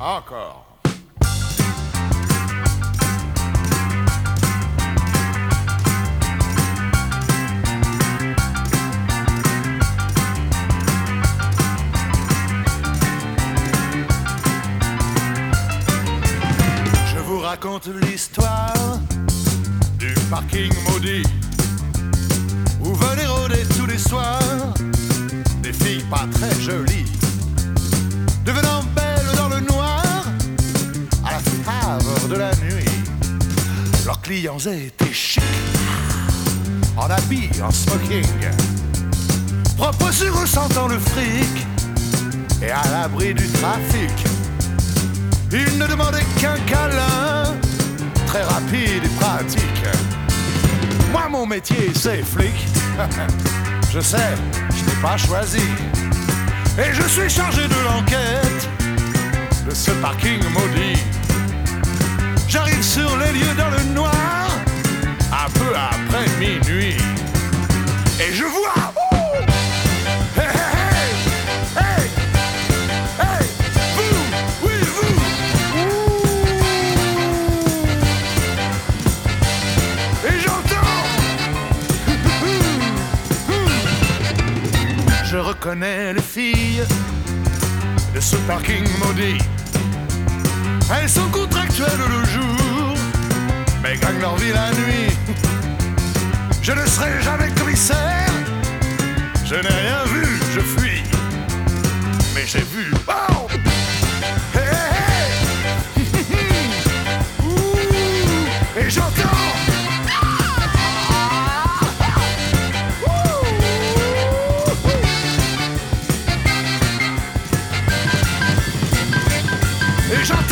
Encore. Je vous raconte l'histoire du parking maudit où venaient rôder tous les soirs des filles pas très jolies, devenant belles dans le noir à la faveur de la nuit. Leurs clients étaient chics, en habits, en smoking, propres sur eux sentant le fric et à l'abri du trafic. Ils ne demandaient qu'un câlin, très rapide et pratique. Moi mon métier c'est flic, je sais, je n'ai pas choisi. Et je suis chargé de l'enquête de ce parking maudit. J'arrive sur les lieux dans le noir, un peu après minuit. Et je vois... Hey, hey, hey, hey, hey, vous, oui, vous. Et j'entends... Je reconnais les filles de ce parking maudit. Elles sont contractuelles le jour, mais gagnent leur vie la nuit. Je ne serai jamais commissaire, je n'ai rien vu, je fuis. Mais j'ai vu... Oh hey, hey, hey. Ouh. Et j'entends... Et j'entends